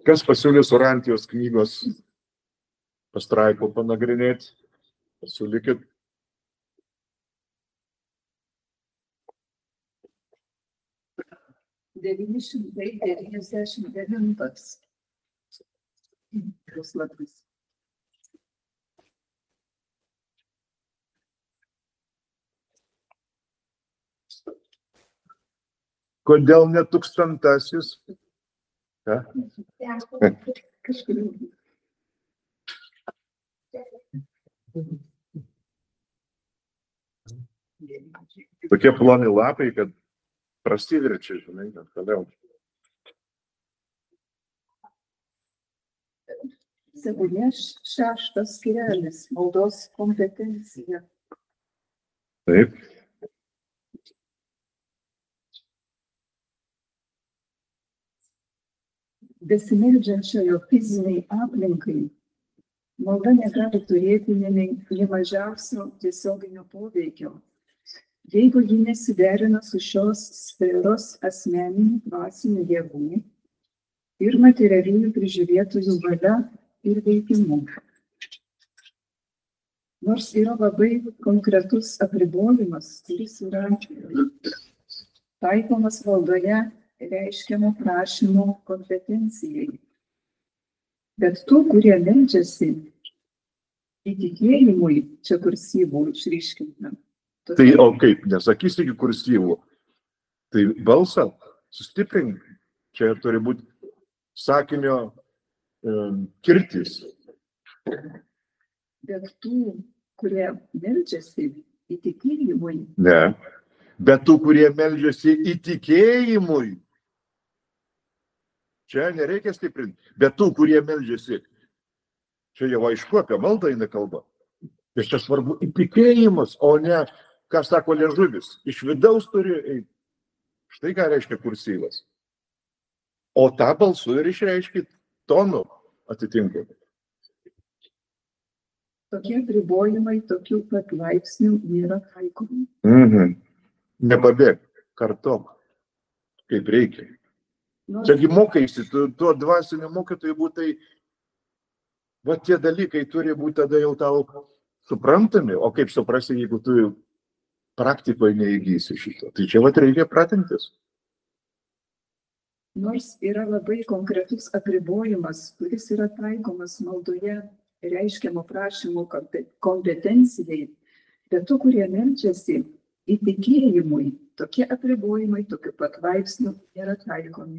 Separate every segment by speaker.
Speaker 1: Kas pasiūlys Orantijos knygos pastraipų panagrinėti? Pasiūlykit.
Speaker 2: Puslapis.
Speaker 1: Kodėl ne 1000-asis? Ką?
Speaker 2: Kažkur.
Speaker 1: Tokie ploni lapai, kad prasiverčia, žinai, kad toliau.
Speaker 2: Segulės 6 skyrelis, maldos kompetencija.
Speaker 1: Taip.
Speaker 2: Besimeldžiančiojo fiziniai aplinkai malda negali turėti nė mažiausio tiesioginio poveikio, jeigu ji nesiderina su šios sferos asmeninių dvasinių jėgų ir materialiųjų prižiūrėtojų valia ir veikimu. Nors yra labai konkretus apribojimas, kuris yra taikomas maldoje reiškiamo prašymo kompetencijai. Bet tų, kurie meldžiasi įtikėjimui, čia kursyvų išryškinta.
Speaker 1: Tai o kaip, nesakysi iki kursyvų. Tai balsą sustiprink. Čia turi būti sakinio kirtis.
Speaker 2: Bet tų, kurie meldžiasi įtikėjimui.
Speaker 1: Ne. Bet tų, kurie meldžiasi įtikėjimui. Čia nereikia stiprinti. Bet tų, kurie meldžiasi, čia jau aišku, apie maldą eina kalba. Ir čia svarbu įtikėjimas, o ne, ką sako liežuvis. Iš vidaus turi eiti. Štai ką reiškia kursyvas. O tą balsu ir išreiškit tonu atitinkamai.
Speaker 2: Tokie apribojimai, tokių pat laipsnių nėra taikomi.
Speaker 1: Nepabėg, kartok, kaip reikia. Čiagi mokaisi, tuo dvasiniu mokytoju būtai, va tie dalykai turi būti tada jau tau suprantami, o kaip suprasi, jeigu tu praktikoje neįgysi šito. Tai čia va reikia pratintis.
Speaker 2: Nors yra labai konkretus apribojimas, kuris yra taikomas maldoje reiškiamo prašymo kompetencijai, bet tų, kurie meldžiasi įtikėjimui, tokie apribojimai, tokiu pat laipsniu nėra taikomi.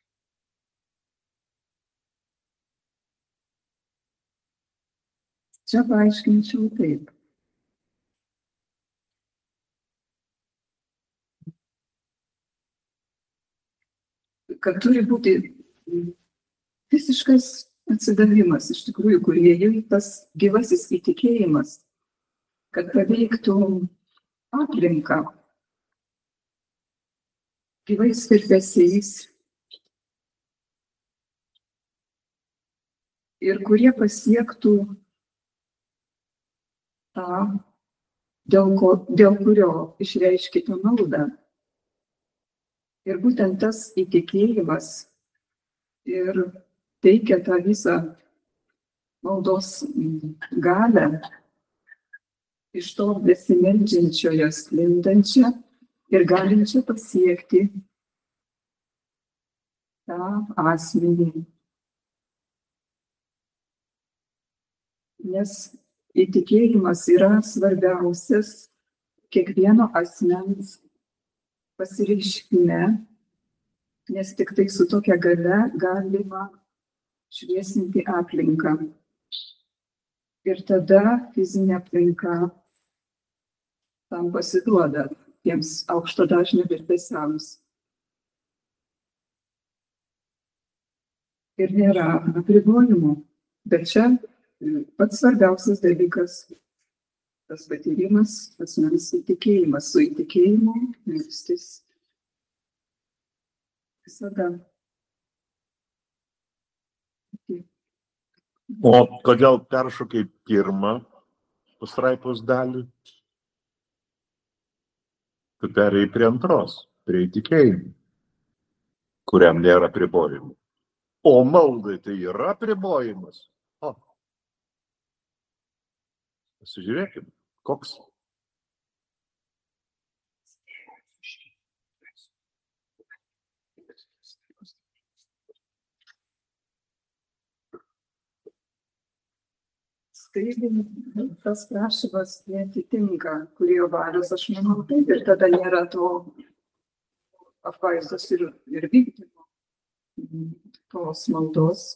Speaker 2: Čia paaiškinčiau taip. Kad turi būti visiškas atsidavimas, iš tikrųjų, kūrėjui tas gyvasis įtikėjimas, kad paveiktų aplinką gyvais virpesiais ir kurie pasiektų tą, dėl kurio išreiškite maldą. Ir būtent tas įtikėjimas ir teikia tą visą maldos galią iš to besimeldžiančiojo sklindančią ir galinčią pasiekti tą asmenį. Nes įtikėjimas yra svarbiausias kiekvieno asmens pasireiškime, nes tik tai su tokia galia galima šviesinti aplinką. Ir tada fizinė aplinka tam pasiduoda tiems aukšto dažnio virpesiams. Ir nėra apribojimų, bet čia pats svarbiausias dalykas, tas patyrimas, asmens įtikėjimas, su įtikėjimu melstis visada.
Speaker 1: O kodėl peršokai pirmą pastraipos dalį? Tu perėjai prie antros, prie įtikėjimų, kuriam nėra apribojimų. O maldai tai yra apribojimas. O. Pasižiūrėkime, koks.
Speaker 2: Taigi, tas prašymas neatitinka kūrėjo valios, aš manau, taip, ir tada nėra to apvaizdos ir vykdymo tos maldos,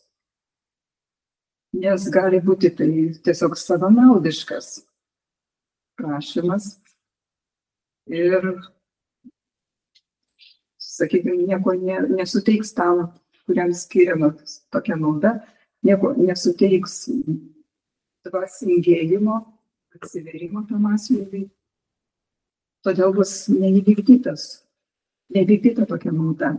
Speaker 2: nes gali būti tai tiesiog savanaudiškas prašymas ir, sakykime, nieko nesuteiks tam, kuriam skiriama tokia malda, nieko nesuteiks dvasingėjimo, atsiverimo tam asmeniui. Todėl bus neįvykdyta tokia malda.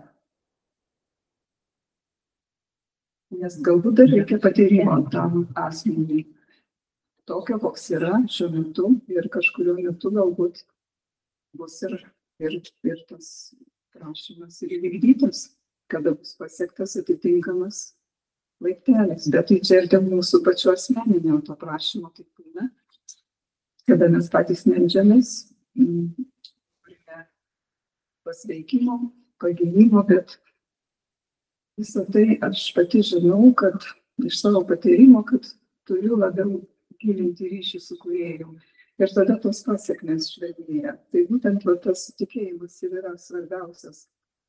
Speaker 2: Nes galbūt dar reikia patyrimo tam asmeniui. Tokio, koks yra šiuo metu ir kažkurio metu galbūt bus ir tas prašymas ir įvykdytas, kada bus pasiektas atitinkamas laiptelis, bet tai čia ir dėl mūsų pačių asmeninio to prašymo, taip būna, kada mes patys meldžiamės, turime pasveikimo, pagimimo, bet visą tai aš pati žinau, kad iš savo patyrimo, kad turiu labiau gilinti ryšį su kūrėju ir tada tos pasiekmes švelnėja. Tai būtent tas tikėjimas yra svarbiausias,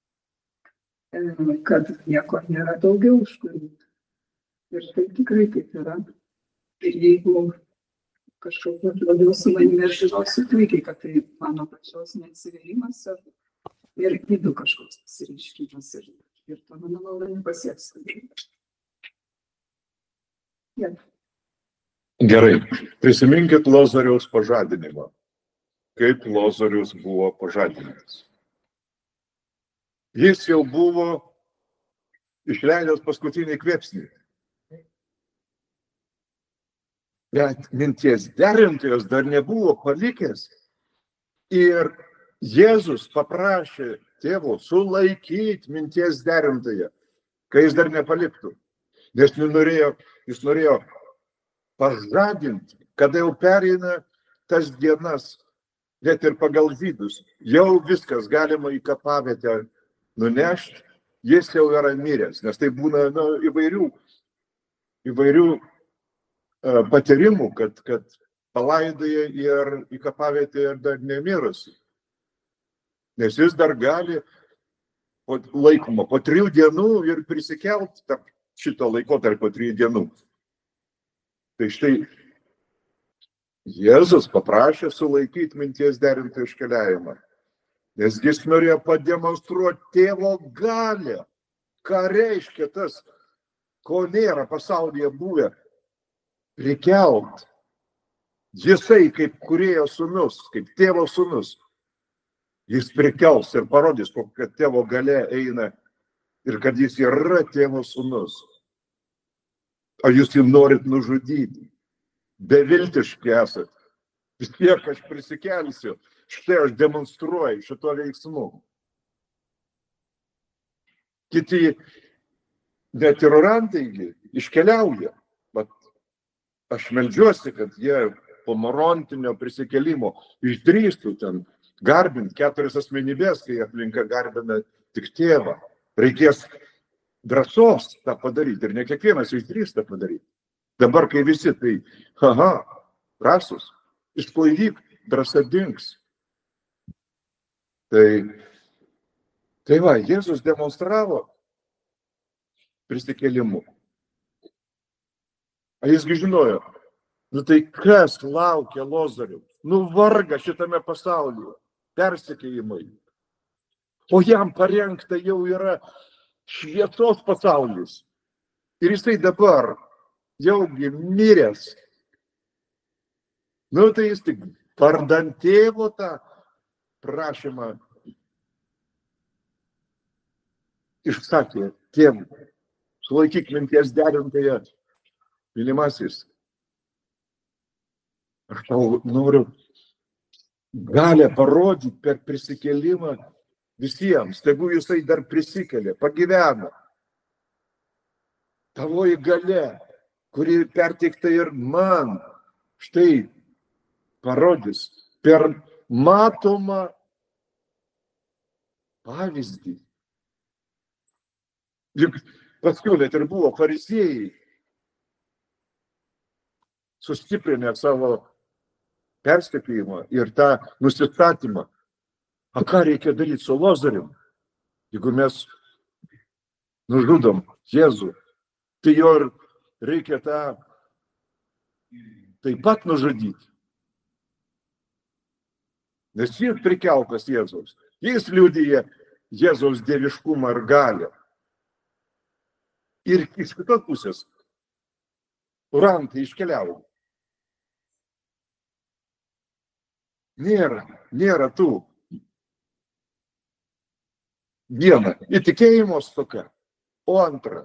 Speaker 2: kad nieko nėra daugiau už kurį. Ir tai tikrai taip yra. Ir jeigu kažkokiu labiau su manimi aš žinosiu puikiai, kad tai mano pačios neatsivėrimas ir vidų kažkoks pasireiškimas ir to mano malda nepasieks. Ja.
Speaker 1: Gerai, prisiminkit Lozoriaus pažadinimą. Kaip Lozorius buvo pažadinimas. Jis jau buvo išleidęs paskutinį kvėpsnį. Bet minties derintojas dar nebuvo palikęs. Ir Jėzus paprašė tėvo sulaikyti minties derintoją, kai jis dar nepaliktų. Nes jis norėjo pažadinti, kada jau pereina tas dienas, net ir pagal žydus, jau viskas galima į kapavietę nunešti, jis jau yra miręs, nes tai būna įvairių patyrimų, kad palaidoja ir į kapavietę ir dar nemirusi. Nes jis dar gali laikoma po 3 dienų ir prisikelt tarp šito laikotarpio 3 dienų. Tai štai Jėzus paprašė sulaikyti minties derintojo iškeliavimą, nes jis norėjo pademonstruoti tėvo galią. Ką reiškia tas, ko nėra pasaulyje buvę, prikelt. Jisai kaip kūrėjo sūnus, kaip tėvo sūnus, jis prikels ir parodys, kokia tėvo galia eina ir kad jis yra tėvo sūnus. O jūs jį norit nužudyti. Beviltiški esat. Vis tiek aš prisikelsiu. Štai aš demonstruoju šito veiksmu. Kiti net ir orantai iškeliauja. Bet aš meldžiuosi, kad jie po morontinio prisikelimo išdrįstų ten garbinti 4 asmenybės, kai aplinka garbina tik tėvą. Reikės drąsos tą padaryti ir ne kiekvienas išdrįsta padaryti. Dabar, kai visi tai, drąsus, išsklaidyk, drąsa dings. Tai va, Jėzus demonstravo prisikėlimu. A jisgi žinojo, tai kas laukia Lozoriaus? Varga šitame pasaulyje, persekėjimai. O jam parengta jau yra šviesos pasaulis. Ir jisai dabar jaugi miręs. Tai jis tik vardant tėvo tą prašymą išsakė tėvų. Sulaikyk minties derintoją, mylimasis. Aš tau noriu galę parodyti per prisikėlimą visiems. Tegu jisai dar prisikelia, pagyvena. tavoji galia, kuri perteikta ir man, štai parodys per matomą pavyzdį. Juk paskui net ir buvo fariziejai sustiprinę savo perskepėjimą ir tą nusistatymą. O ką reikia daryti su Lozorium? Jeigu mes nužudom Jėzų, tai jo ir reikia tą taip pat nužudyti. Nes jis prikeltas Jėzaus. Jis liudija Jėzaus dieviškumą ir galią. Ir iš kitos pusės rantai iškeliavo. Nėra tų. Viena, įtikėjimo stoka. O antra,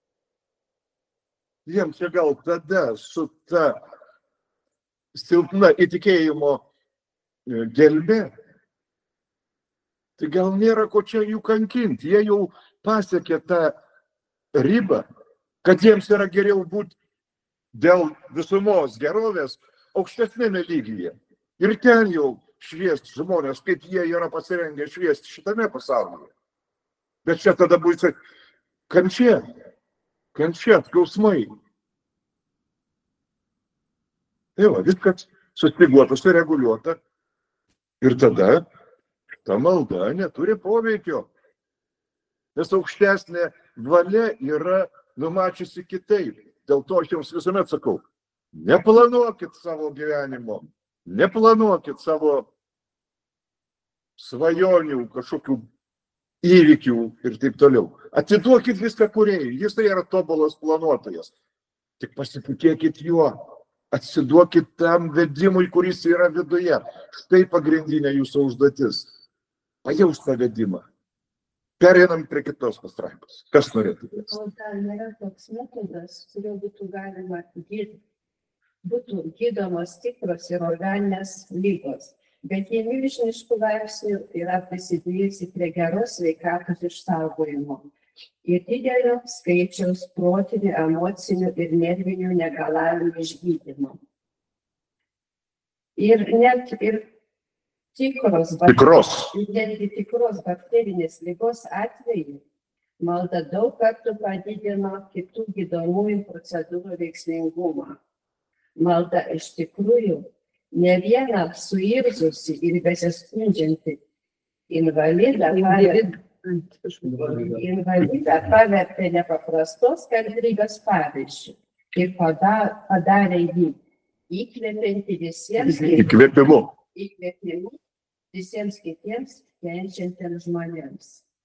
Speaker 1: jiems čia gal tada su ta silpna įtikėjimo gelbė, tai gal nėra ko čia jų kankinti. Jie jau pasiekė tą ribą, kad jiems yra geriau būti dėl visumos gerovės aukštesnėme lygyje. Ir ten jau šviesti žmonės, kaip jie yra pasirengę šviesti šitame pasaulyje. Bet čia tada bus kančia, skausmai. Tai va, viskas sustyguota, sureguliuota. Ir tada ta malda neturi poveikio. Nes aukštesnė valia yra numačiusi kitaip. Dėl to aš jums visuomet sakau, neplanuokit savo gyvenimo, neplanuokit savo svajonių, kažkokių įvykių ir taip toliau. Atiduokit viską kūrėjui, jis tai yra tobulas planuotojas. Tik pasitikėkit juo, atsiduokit tam vedimui, kuris yra viduje. Štai pagrindinė jūsų užduotis. Pajaust tą vedimą. Pereinam prie kitos pastraipos. Kas norėtų?
Speaker 3: O dar nėra toks metodas, kuriuo būtų galima būtų gydomos tikros ir organinės lygos, bet jie milžiniškų laipsnių yra prisidėjusi prie geros sveikatos išsaugojimo ir didelio skaičiaus protinių, emocinių ir nervinių negalavimų išgydymo. Ir net ir netgi tikros bakterinės ligos atveju malda daug kartų padidino kitų gydomųjų procedūrų veiksmingumą. Malda iš tikrųjų ne vieną suirzusi ir besiskundžiantį invalidą pavertė nepaprastos kantrybės pavyzdžiu ir padarė jį įkvepiantį įkvėpimu visiems kitiems kenčiantiems žmonėms.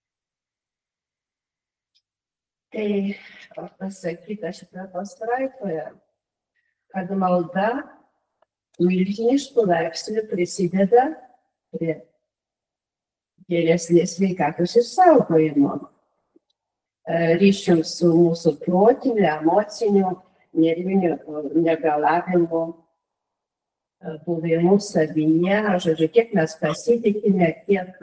Speaker 3: Tai pasakyta šitoje pastraipoje, kad malda milžiniškų laipsnių prisideda prie geresnės sveikatos išsaugojimo, ryšium su mūsų protiniu, emociniu, nerviniu negalavimu, buvimu savyje, žodžiu, kiek mes pasitikime, kiek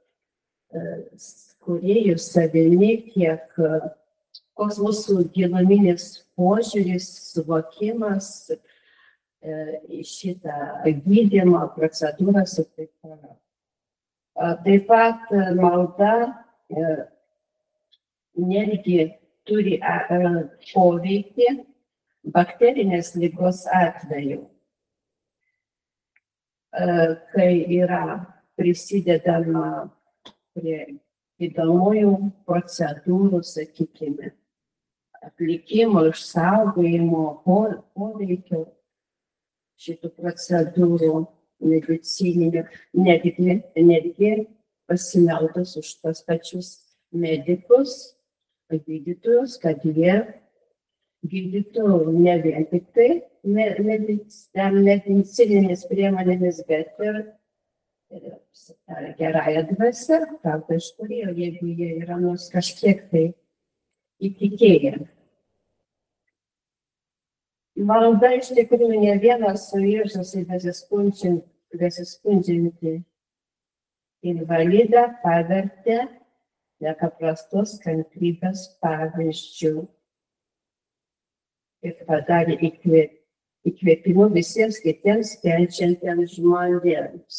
Speaker 3: kūrėjų savimi, kiek koks mūsų giluminis požiūris, suvokimas į šitą gydymo procedūras ir taip toliau. Taip pat malda netgi turi poveikį bakterinės ligos atveju, kai yra prisidedama prie gydomųjų procedūrų, sakykime, atlikimo, išsaugojimo, poveikio šitų procedūrų medicininių, netgi pasimeldus už tos pačius medikus, gydytojus, kad jie gydytų ne vien tik tai medicininėmis priemonėmis, bet ir gerąją dvasią, galbūt iš kurio, jeigu jie yra nors kažkiek tai įtikėję. Malda iš tikrųjų ne vienas suirzusi besiskundžiantį invalidą pavertė nepaprastos kantrybės pavyzdžiu ir padarė įkvėpimu visiems kitiems kenčiantiems žmonėms.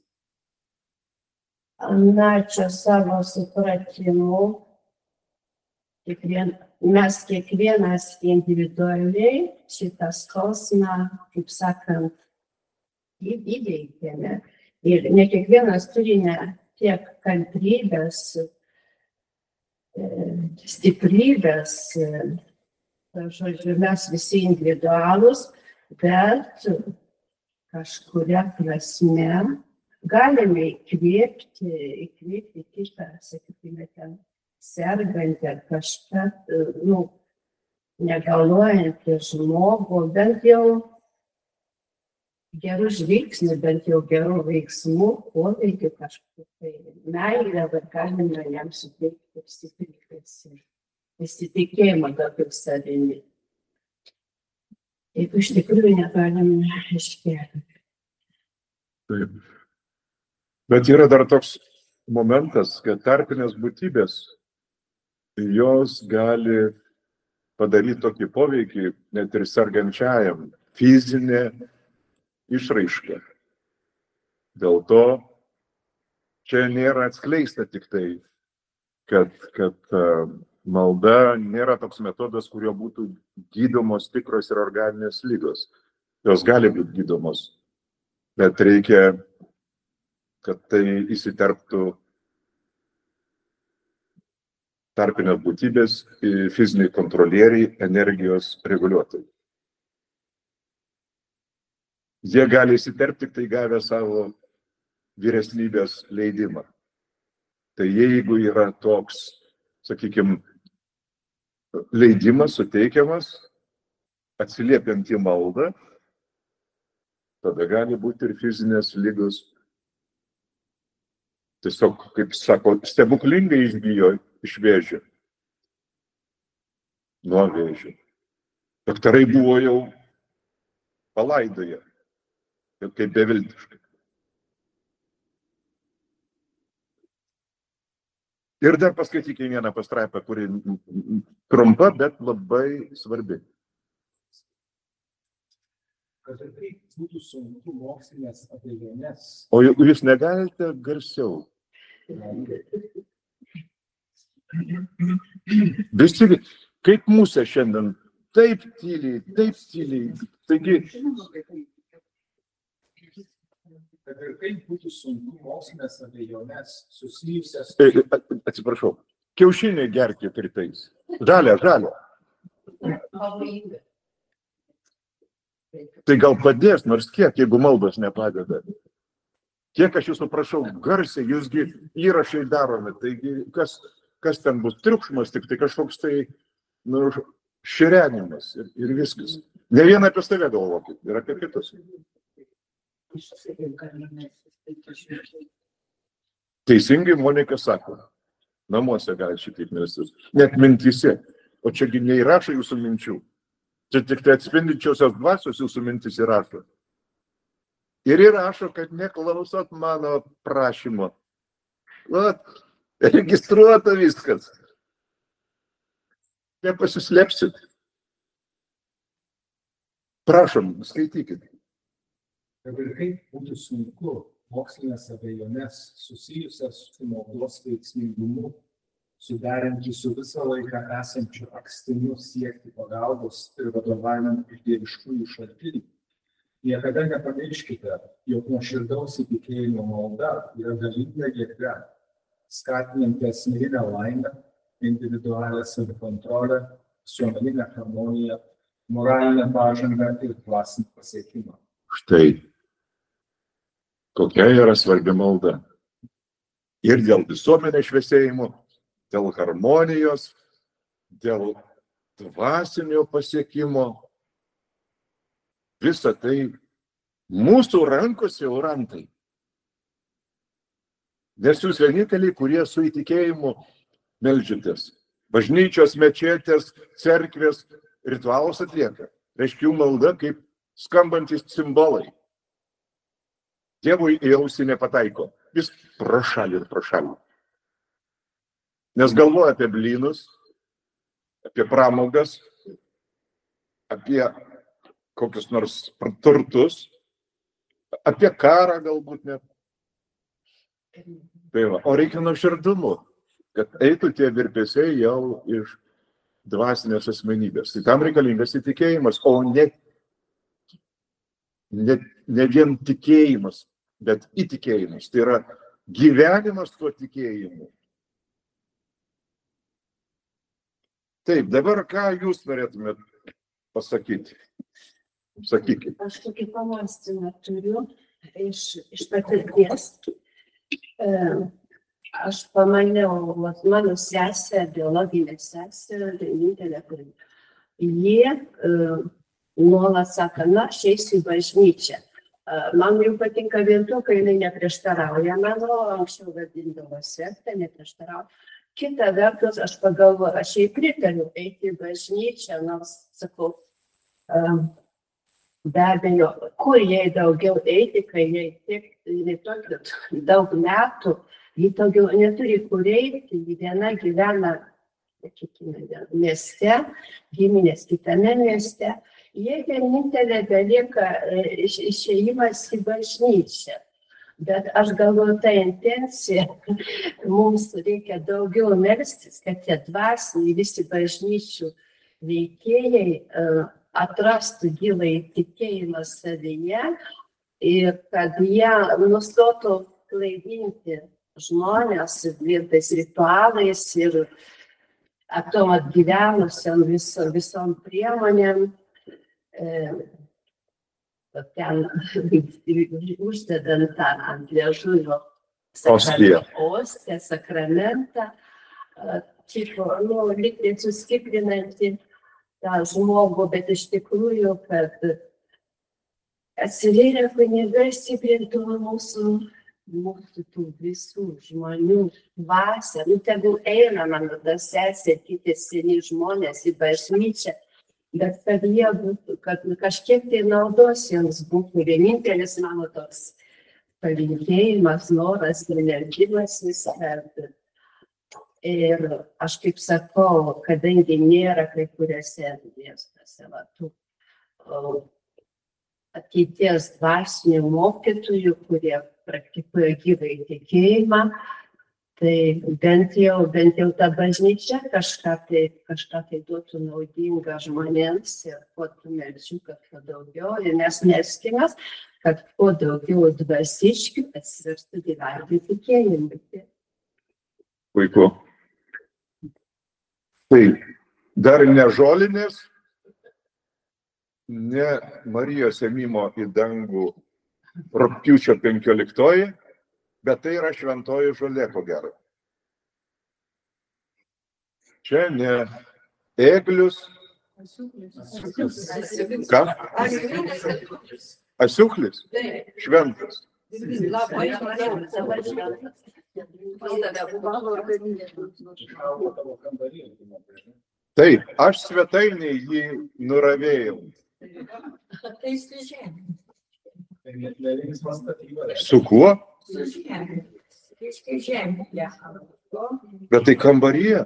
Speaker 3: Na, čia savo supratimu, mes kiekvienas individualiai šitą skausmą, kaip sakant, įveikėme. Ir ne kiekvienas turime tiek kantrybės, stiprybės, žodžiu, mes visi individualūs, bet kažkuria prasme galime įkvėpti kitą, sakykime, ten sergantį ar kažką, negalvojantį žmogų, bent jau gerų žvilgsnių, bent jau gerų veiksmų, poveikį kažkur tai meilę, bet galime jam suteikti stiprybės ir pasitikėjimą daugiau savimi. Taip iš tikrųjų negalime iškelti.
Speaker 1: Taip. Bet yra dar toks momentas, kad tarpinės būtybės, jos gali padaryti tokį poveikį net ir sergančiajam, fizinė išraiška. Dėl to čia nėra atskleista tik tai, kad malda nėra toks metodas, kurio būtų gydomos tikros ir organinės ligos. Jos gali būti gydomos, bet reikia, kad tai įsiterptų tarpinės būtybės, fiziniai kontrolieriai, energijos reguliuotojai. Jie gali įsiterpti tik tai gavę savo vyresnybės leidimą. Tai jeigu yra toks, sakykime, leidimas suteikiamas, atsiliepiant į maldą, tada gali būti ir fizinės ligos. Tiesiog, kaip sako, stebuklingai išgijo iš vėžio. Nuo vėžio. Daktarai buvo jau palaidoję, kaip beviltiškai. Ir dar paskaitykime vieną pastraipą, kuri trumpa, bet labai svarbi.
Speaker 4: Kad ir kaip būtų sunku mokslinės abejonės.
Speaker 1: O jūs negalite garsiau. Visi, kaip musė šiandien, taip tyliai, taip tyliai. Taigi,
Speaker 4: Kad ir kaip būtų sunku mokslinės abejonės susijusias.
Speaker 1: atsiprašau, kiaušinį gerkit rytais. Žalia. Tai gal padės, nors kiek, jeigu maldos nepadeda. Kiek aš jūsų prašau, garsiai, jūsgi įrašai daromi, taigi kas ten bus, triukšmas, tik tai kažkoks tai širenimas ir viskas. Ne vien apie save galvokit, ir apie kitus. Teisingai Monika sako, namuose gali šitaip melstis, net mintyse, o čiagi neįrašo jūsų minčių. Čia tik tai atspindinčiosios dvasios jūsų mintis įrašo. Ir įrašo, kad neklausot mano prašymo. Registruota viskas. Nepasislėpsit. Prašom, skaitykit.
Speaker 4: Kad ir kaip būtų sunku mokslinės abejonės susijusias su maldos veiksmingumu suderinti su visą laiką esančiu akstiniu siekti pagalbos ir vadovavimą iš dieviškųjų šaltinių. Niekada nepamirškite, jog nuoširdaus įtikėjimo malda yra galinga jėga, skatinanti asmeninę laimę, individualią savikontrolę, visuomeninę harmoniją, moralinę pažangą ir dvasinį pasiekimą.
Speaker 1: Štai, kokia yra svarbi malda. Ir dėl visuomenės šviesėjimo, dėl harmonijos, dėl dvasinio pasiekimo. Visa tai mūsų rankose jau rantai. Nes jūs vieninteliai, kurie su įtikėjimu meldžiatės. Bažnyčios, mečetės, cerkvės ritualus atlieka. Reiškia jų malda kaip skambantis simbolai. Dievui į ausį nepataiko. Jis pro šalį. Nes galvoja apie blynus, apie pramogas, apie kokius nors turtus, apie karą galbūt net. Tai va, o reikia nuoširdumo, kad eitų tie virpesiai jau iš dvasinės asmenybės. Tai tam reikalingas įtikėjimas, o ne vien tikėjimas, bet įtikėjimas. Tai yra gyvenimas tuo tikėjimu. Taip, dabar ką jūs norėtumėt pasakyti? Sakykit.
Speaker 3: Aš tokį pamąstymą turiu iš patirties. Aš pamaniau, mano sesė, biologinė sesė, vienintelė, kuri jie nuolat sako, na, aš eisiu į bažnyčią. Man jau patinka vien to, kai jinai neprieštarauja, mano anksčiau vadindavo sektą, neprieštarauja. Kita vertus, aš pagalvoju, aš jai pritariu eiti į bažnyčią, nors sakau, be abejo, kur jai daugiau eiti, kai jai tiek daug metų, ji daugiau neturi kur eiti, ji viena gyvena, sakykime, mieste, giminės kitame mieste, jie vienintelė belieka išėjimas į bažnyčią. Bet aš galvoju, ta intencija, mums reikia daugiau melstis, kad tie dvasiniai visi bažnyčių veikėjai atrastų gilai tikėjimą savyje ir kad jie nustotų klaidinti žmonės tais ritualais ir atom atgyvenusiam visom priemonėm. Ten uždedant ant liežuvio ostiją, sakramentą, lygtai sustiprinantį tą žmogų, bet iš tikrųjų, kad atsivėrę kunigai stiprintų mūsų tų visų žmonių dvasią. Tegul eina mano ta sesė, kiti seni žmonės į bažnyčią, bet kad jie būtų, kad kažkiek tai naudos jiems būtų. Vienintelis mano toks palinkėjimas, noras ir mergimas visą. Ir aš kaip sakau, kadangi nėra kai kuriuose miestuose tų ateities dvasinių mokytojų, kurie praktikuoja gyvai tikėjimą, tai bent jau ta bažnyčia kažką tai duotų naudingą žmonėms ir kuo tų melčių, kad kuo daugiau, ir mes melskimės, kad kuo daugiau dvasiškių atsiverstų gyventi tikėjimui.
Speaker 1: Puiku. Tai dar ne žolinės, ne Marijos ėmimo į dangų rugpjūčio 15, bet tai yra šventoji žolė, ko gero. Čia ne eglius. Ką? Asiuklis? Šventas. Taip, aš svetainėje jį nuravėjau. Su kuo? Bet tai kambaryje.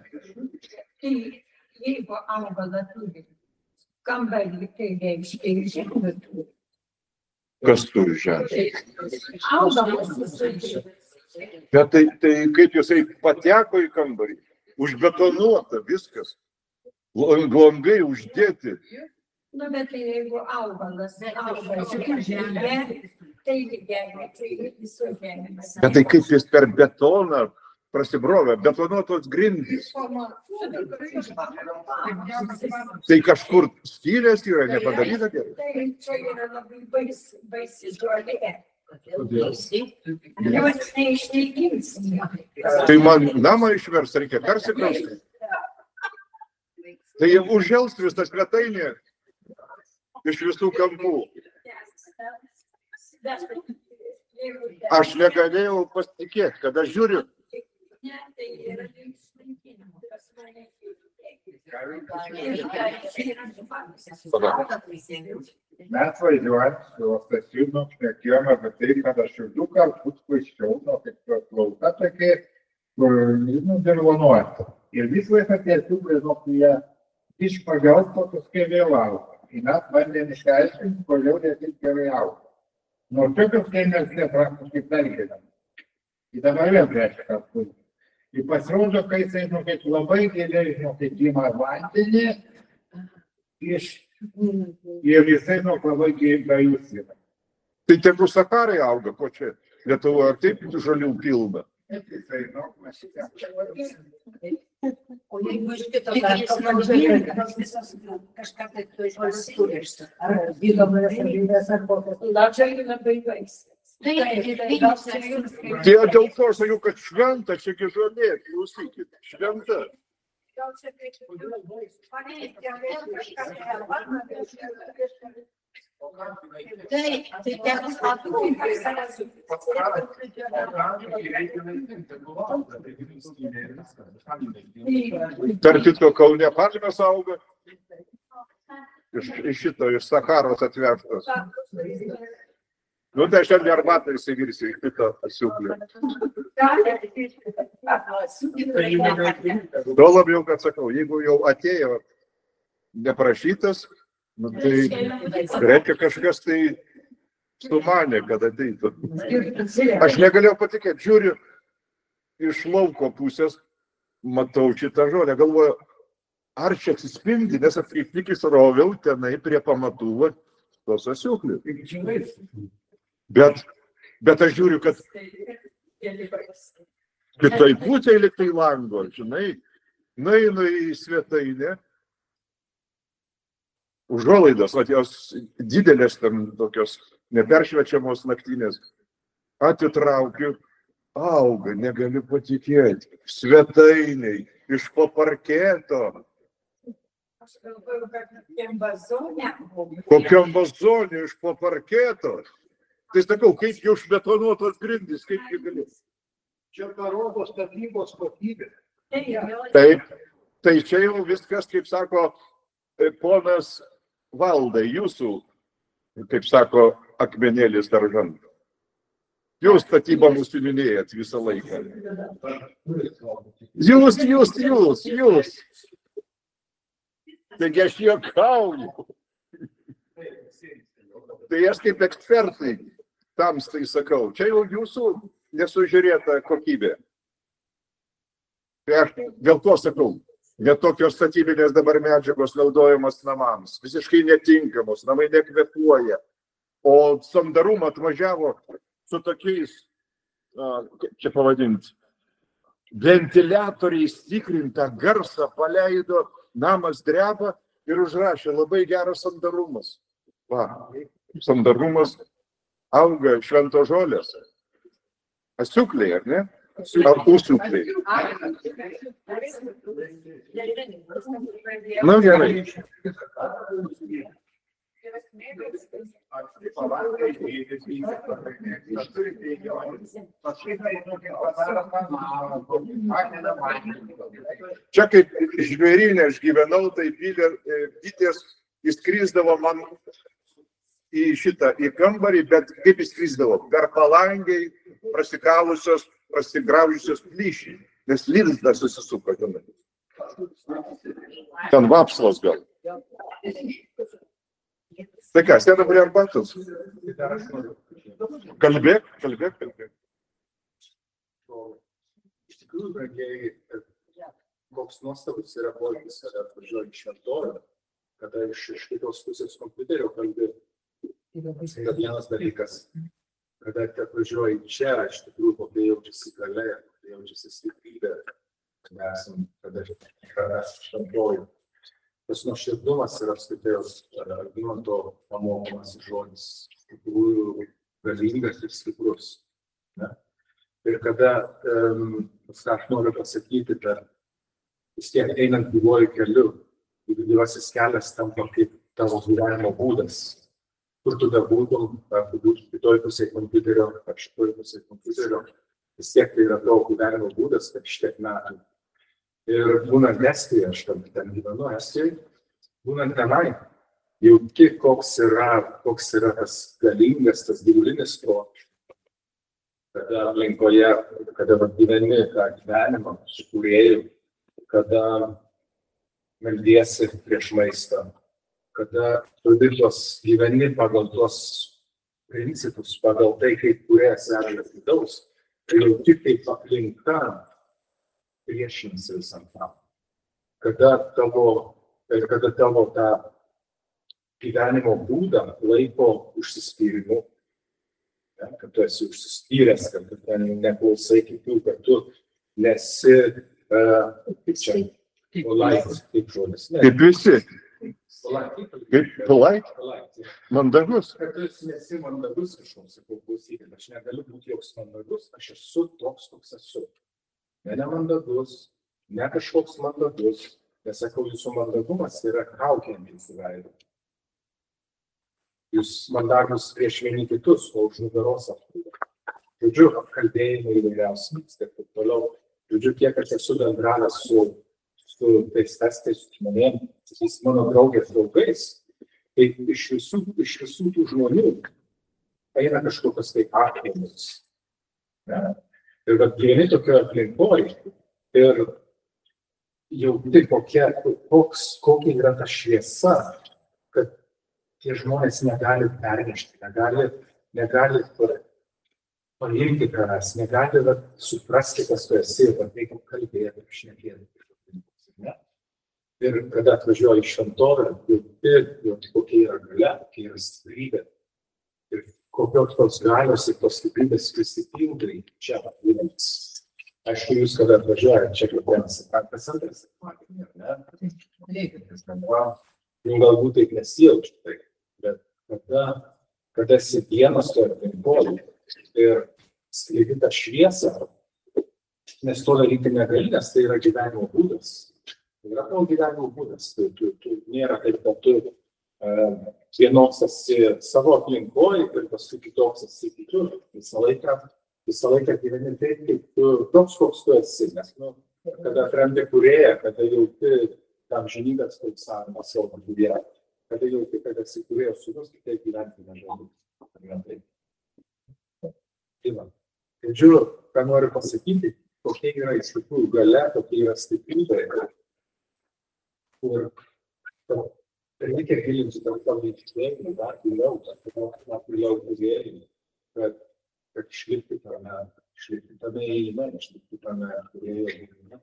Speaker 5: Jeigu augalą turi kambarį, tai reiškia ir žemė turi.
Speaker 1: Kas turi žemę?
Speaker 5: Augalas.
Speaker 1: Bet tai kaip jisai pateko į kambarį? Užbetonuota viskas. Langai uždėti.
Speaker 5: Nu, bet jeigu augalas auga žemė, tai žemė, tai visų žemė.
Speaker 1: Bet tai kaip jis per betoną prasibrovė, betonuotos grindys. Tai kažkur skylės yra, nepadaryta gerai.
Speaker 5: Tai čia yra labai baisi žolė. Jos neišnaikins.
Speaker 1: Tai man namą išvers, reikia persikraustyti. Tai užžels visą svetainę iš visų kampų. Aš negalėjau pasitikėti, kad aš žiūriu.
Speaker 4: Mes važiuojant su Stasiūnu šnekėjome apie tai, kad aš jau 2 kartus kvaiščiau, kaip klausa tokia, kur dirvonuoti. Ir vis laiką tiesiog, prie jie iš pagaus tokius, kai vėl auga. ir mes bandėm išsiaiškinti, kodėl jie taip gerai auga. Nuo tokios tai mes praktiškai perkeliam. Ir dabar vėl reiškia, kad turi. Ir pasirodo, kai jisai, kaip labai giliai, kaip ima vandenį, ir jisai, labai gajus yra.
Speaker 1: Tai tegu Sacharai auga, ko čia Lietuvoje taip žalių pilna.
Speaker 4: Jisai,
Speaker 3: O jeigu iš kito karto mažėlės visas kažką tai tu išpasitūrėšti. Ar gydomąją savybės ar kokias.
Speaker 5: Labai labai vaistas.
Speaker 1: Tai dėl to aš sakiau, kad šventa, čiagi žolė, klausykit, šventa.
Speaker 5: Gal čia taip paneigti, kažką
Speaker 3: Tai teks patrūkti.
Speaker 1: Tarp kitko, Kaune palmės auga, iš Sacharos atvežtos. Nu, tai šiandien arbatą įsivirsiu į kitą asiuklį. Tuo labiau, kad sakau, jeigu jau atėjo neprašytas, nu, tai reikia kažkas tai sumanė, kad ateitų. Aš negalėjau patikėti, žiūriu iš lauko pusės, matau šitą žolę, galvoju, ar čia atsispindi, nes kaip tik įsroviau tenai prie pamatų tos asiuklį. Bet aš žiūriu, kad kitai pusėje liktai lango, žinai, nueinu į svetainę, užuolaidas, jos didelės ten tokios neperšvečiamos naktinės, atitraukiu, auga, negaliu patikėti, svetainiai, iš po parketo.
Speaker 5: Aš galvoju, kad kokiam vazone.
Speaker 1: Kokiam vazone iš po parketo. Tai sakau, kaip jau užbetonuotos grindys, kaip jį galės.
Speaker 4: čia parodo statybos kokybė.
Speaker 1: Taip, tai čia jau viskas, kaip sako ponas Valdai, jūsų, kaip sako, akmenėlis daržant. Jūs statybą nusiminėjat visą laiką. Jūs. Taigi aš juokauju. Tai aš kaip ekspertai tamstai sakau, čia jau jūsų nesužiūrėta kokybė. Tai aš dėl to sakau, net tokios statybinės dabar medžiagos naudojamos namams, visiškai netinkamos, namai nekvėpuoja, o sandarumą atvažiavo su tokiais, čia pavadinti, ventiliatoriais tikrintą garsą paleido, namas dreba ir užrašė labai geras sandarumas. Va, sandarumas auga šventos žolės. Asiukliai, ar ne? Ar usiukliai? Na gerai. Čia kaip žvėrynė aš gyvenau, tai bitės įskrisdavo man į kambarį, bet kaip įskrisdavo? Per palangiai prasikalusios, prasigraužiusios plyšį, nes lizdas susisuko tenai. Ten vapsvos gal. Tai ką, sėdam prie arbatos? Kalbėk.
Speaker 6: Iš tikrųjų, brangiai, koks nuostabus yra poreikis, kada atvažiuoji į šventovę, kada iš kitos pusės kompiuterio kalbi. Tai vienas dalykas, kada atvažiuoji čia, iš tikrųjų, kokia jaučiasi galia, kokia jaučiasi stiprybė, kada šventoji. Tas nuoširdumas yra apskritai Algimanto pamokomas žodis, iš tikrųjų galingas ir stiprus. Ir kada, aš noriu pasakyti, kad vis tiek einant gyvuoju keliu, gyvasis kelias tampa kaip tavo gyvenimo būdas. Kur tu bebūtum, ar tu būtum kitoj pusėje kompiuterio, ar šitoj pusėje kompiuterio, vis tiek tai yra tavo gyvenimo būdas, kad šitiek metų. Ir būnant Estijoje, aš ten gyvenu Estijoje, būnant tenai, jauti, koks yra tas galingas, tas gyvulinis protas. Kada aplinkoje, kada gyveni tą gyvenimą su kūrėju, kada meldiesi prieš maistą, kada tu gyveni pagal tuos principus, pagal tai, kaip kurias ežas vidaus, tai jau tik taip aplinka priešinasi visam tam. Kada tavo tą gyvenimo būdą laiko užsispyrimu, kad tu esi užsispyręs, kad tu ten neklausai kitų, kad tu nesi, kaip čia, polite, kaip žodis.
Speaker 1: Kaip visi. Kaip polite,
Speaker 6: Polite.
Speaker 1: mandagus.
Speaker 6: Kad tu nesi mandagus kažkoks, sakau, klausykit, aš negaliu būti joks mandagus, aš esu toks, koks esu. Ne nemandagus, ne kažkoks mandagus, nes sakau, jūsų mandagumas yra kaukė ant jūsų veido. Jūs mandagus prieš vieni kitus, o už nugaros apkūrė. Žodžiu, apkalbėjimai įvairiausi vyksta ir taip toliau. Žodžiu, kiek aš esu bendravęs su tais testais, su žmonėm, sakys, mano draugės draugais, tai iš visų tų žmonių eina kažkokios tai aktyvimus. Ir kad gyveni tokioje aplinkoje ir jau tai kokia yra ta šviesa, kad tie žmonės negali pernešti, negali paimti tavęs, negali suprasti, kas tu esi, kad reikia kalbėti, šnekėti. Ir kada atvažiuoji į šventovę, jau kokia yra galia, kokia yra stiprybė. Ir kokios tos galios ir tos stiprybės prisipildai čia būdamas. Aišku, jūs kada atvažiuojate čia kiekvienas antras, ne? Galbūt taip nesijaučiu, bet kada esi vienas toje aplinkoje ir skleidi tą šviesą, nes to daryti negali, nes tai yra gyvenimo būdas. Tai yra tavo gyvenimo būdas. Tu nėra taip, kad tu vienoks esi savo aplinkoje ir paskui kitoks esi kitur. Visą laiką gyveni taip, kaip tu toks, koks tu esi. Nes, kada atrandi kūrėją, kada jauti tam žinybės pulsavimą savo gyvenimą, kada jauti, kad esi kūrėjo sūnus, kitaip gyventi nežinau. Tai žiūriu, ką noriu pasakyti, kokia yra iš tikrųjų galia, kokia yra stiprybė. Ir reikia gilinti tą veikimą, dar giliau, kad išlikti tame įėjime, išlikti tame įėjime.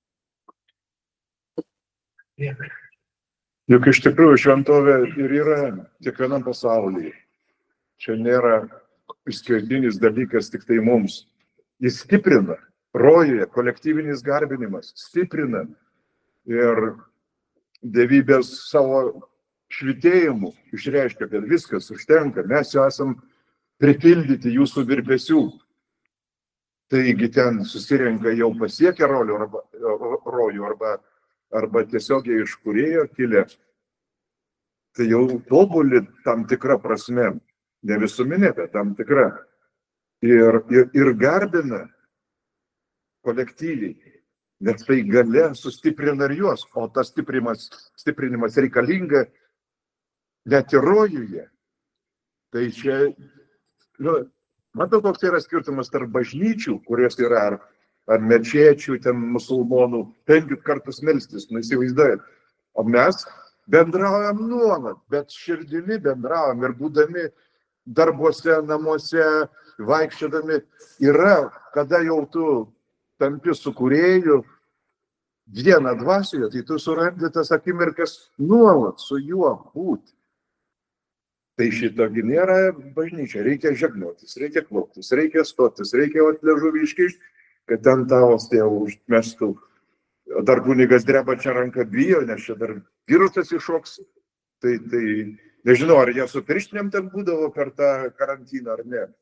Speaker 1: Juk iš tikrųjų šventovė ir yra kiekvienam pasaulyje. Čia nėra išskirtinis dalykas tik tai mums. Jis stiprina, rojuje, kolektyvinis garbinimas, stiprina ir dievybės savo švitėjimu išreiškia, kad viskas užtenka, mes jau esam pripildyti jūsų virpesių. Taigi ten susirenka jau pasiekę rojų arba tiesiogiai iš kūrėjo kilę. Tai jau tobuli tam tikra prasme, ne visuminė, bet tam tikra. Ir garbina kolektyviai, nes tai galia sustiprina ir juos, o tas stiprinimas reikalinga net ir rojuje. Tai čia, matau, koks yra skirtumas tarp bažnyčių, kurios yra ar mečečių, ten musulmonų, 5 kartus melstis, įsivaizduojat. O mes bendraujam nuolat, bet širdimi bendraujam ir būdami darbuose, namuose, vaikščiodami. Yra, kada jau tu tampi su kūrėju vieną dvasioje, tai tu surandi tas akimirkas nuolat su juo būti. Tai šitogi nėra bažnyčia, reikia žegnotis, reikia klauptis, reikia stotis, reikia liežuvį iškišti, kad ten tavo tėvų užmestų. Dar kunigas drebančią ranką bijo, nes čia dar virusas iššoks. Tai nežinau, ar jie su pirštinėm ten būdavo per tą karantiną ar ne.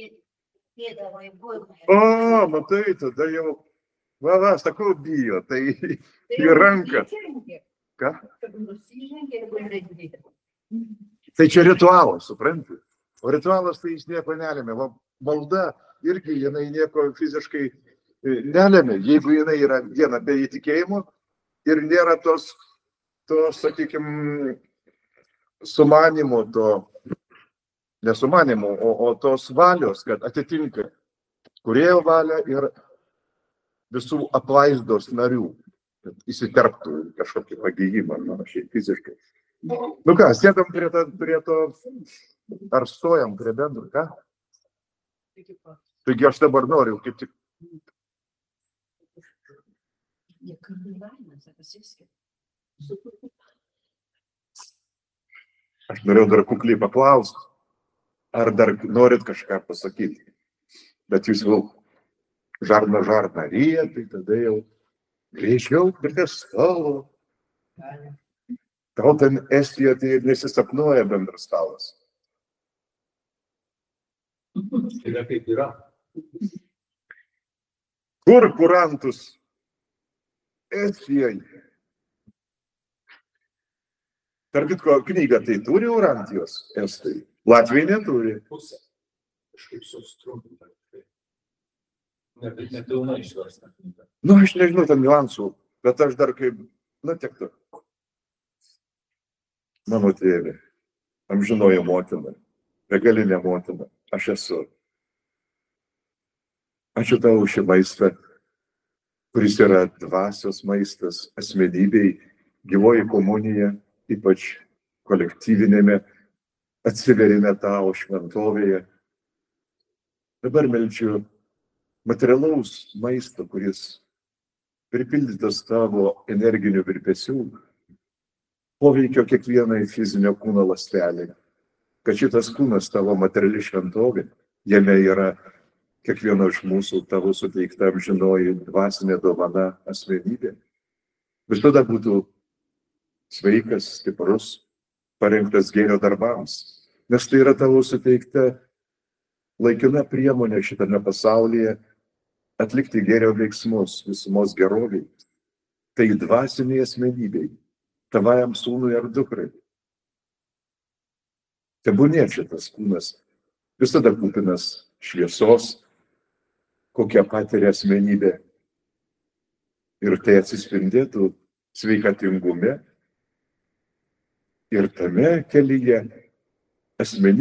Speaker 1: O, matai, tada jau, sakau, bijo, tai į ranką. Ką? Tai čia ritualas, supranti? O ritualas tai jis nieko nelėmė. Malda irgi jinai nieko fiziškai nelėmė, jeigu jinai yra viena be įtikėjimo ir nėra tos sakykime, sumanimų, nesumanimų, o tos valios, kad atitinka kūrėjo valią ir visų apvaizdos narių, kad įsiterptų kažkokį pagijimą, šiaip fiziškai. Nu ką, sėdam prie to, ar stojam prie bendro, ką? Taigi aš dabar noriu, kaip tik. Aš norėjau dar kukliai paklausti, ar dar norit kažką pasakyti. Bet jūs jau žarna ryja, tai tada jau greičiau prie stalo. Tau ten Estijoje tai nesisapnuoja bendras stalas.
Speaker 6: Yra kaip yra.
Speaker 1: Kur kurantus? Estijoje. Tarp kitko, knygą tai turi Urantijos estai. Latvijai neturi.
Speaker 6: Pusė. Kažkaip sustrumpinta. Nepilna išversta.
Speaker 1: Nu, aš nežinau ten niuansų, bet aš dar kaip, tiek to. Mano tėvė, amžinoji motina, begalinė motina, aš esu. Ačiū tau už šį maistą, kuris yra dvasios maistas asmenybei, gyvoji komunija, ypač kolektyvinėme atsiverime tau šventovėje. Dabar meldžiu materialaus maisto, kuris pripildytas tavo energinių virpesių, poveikio kiekvienai fizinio kūno ląstelei, kad šitas kūnas tavo materiali šventovė, jame yra kiekvieno iš mūsų tavo suteikta amžinoji dvasinė dovana asmenybė, visada būtų sveikas, stiprus, parengtas gėrio darbams, nes tai yra tavo suteikta laikina priemonė šitame pasaulyje atlikti gėrio veiksmus visumos geroviai, tai dvasiniai asmenybei, tavajam sūnui ar dukrai. Tebūnie šitas kūnas visada kupinas šviesos, kokią patiria asmenybė. Ir tai atsispindėtų sveikatingume ir tame kelyje asmenybė.